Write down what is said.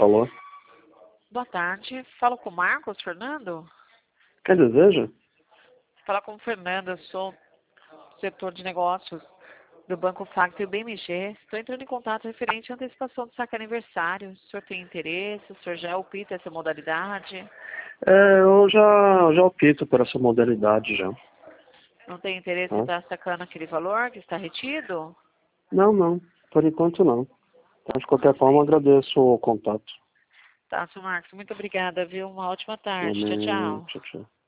Alô? Boa tarde. Falo com o Marcos Fernando? Quem deseja? Fala com o Fernando, eu sou do setor de negócios do Banco Facto e BMG. Estou entrando em contato referente à antecipação do saque aniversário. O senhor tem interesse? O senhor já opta essa modalidade? Eu já opto por essa modalidade já. Não tem interesse em Tá? estar sacando aquele valor que está retido? Não. Por enquanto não. Então, de qualquer forma, agradeço o contato. Tá, senhor Marcos, muito obrigada, viu? Uma ótima tarde. Tchau, Amém. tchau. Tchau, tchau.